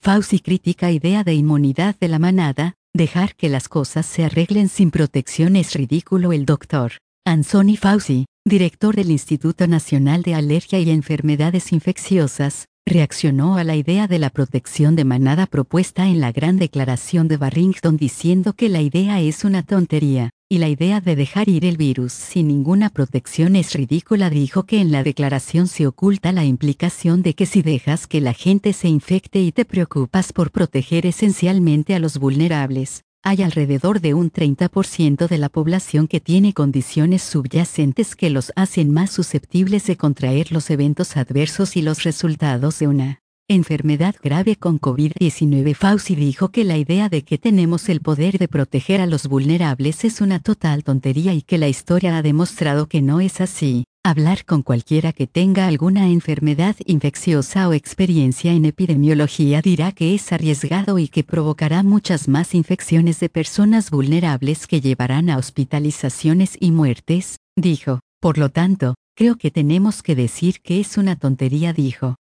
Fauci critica idea de inmunidad de la manada, dejar que las cosas se arreglen sin protección es ridículo. El doctor Anthony Fauci, director del Instituto Nacional de Alergia y Enfermedades Infecciosas, reaccionó a la idea de la protección de manada propuesta en la Gran Declaración de Barrington diciendo que la idea es una tontería, y la idea de dejar ir el virus sin ninguna protección es ridícula. Dijo que en la declaración se oculta la implicación de que si dejas que la gente se infecte y te preocupas por proteger esencialmente a los vulnerables, hay alrededor de un 30% de la población que tiene condiciones subyacentes que los hacen más susceptibles de contraer los eventos adversos y los resultados de una enfermedad grave con COVID-19. Fauci dijo que la idea de que tenemos el poder de proteger a los vulnerables es una total tontería y que la historia ha demostrado que no es así. Hablar con cualquiera que tenga alguna enfermedad infecciosa o experiencia en epidemiología dirá que es arriesgado y que provocará muchas más infecciones de personas vulnerables que llevarán a hospitalizaciones y muertes, dijo. Por lo tanto, creo que tenemos que decir que es una tontería, dijo.